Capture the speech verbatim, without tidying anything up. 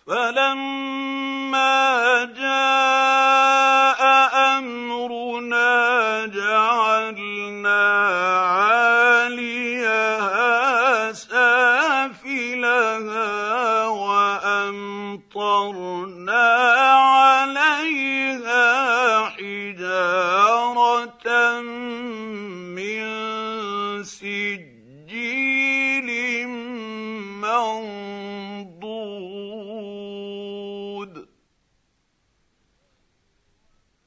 فلما جاء أمرنا جعلنا عاليها سافلها وأمطرنا عليها حجارة من سجيل منضود